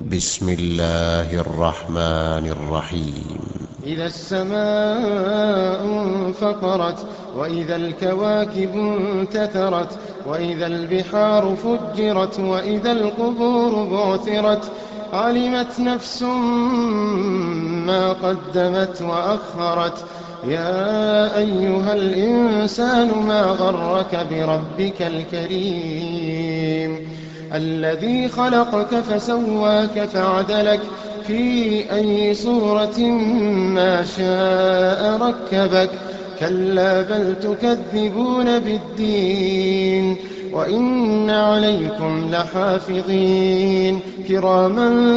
بسم الله الرحمن الرحيم. إذا السماء انفطرت وإذا الكواكب انتثرت وإذا البحار فجرت وإذا القبور بعثرت علمت نفس ما قدمت وأخرت. يا أيها الإنسان ما غرك بربك الكريم الذي خلقك فسواك فعدلك في أي صورة ما شاء ركبك. كلا بل تكذبون بالدين وإن عليكم لحافظين كراما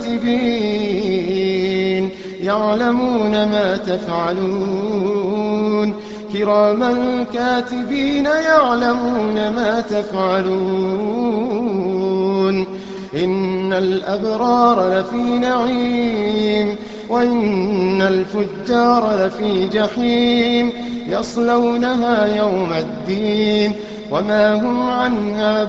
كاتبين يعلمون ما تفعلون. كراما كاتبين يعلمون ما تفعلون. إن الأبرار لفي نعيم وإن الفجار لفي جحيم يصلونها يوم الدين وما هم عنها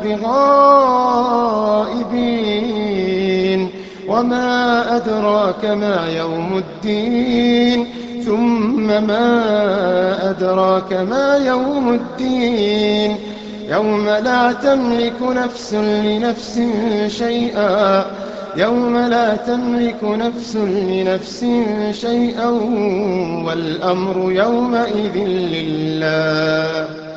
بغائبين. وما أدراك ما يوم الدين ثم ما أدراك ما يوم الدين يوم لا تملك نفس لنفس شيئا. يوم لا تملك نفس لنفس شيئا والأمر يومئذ لله.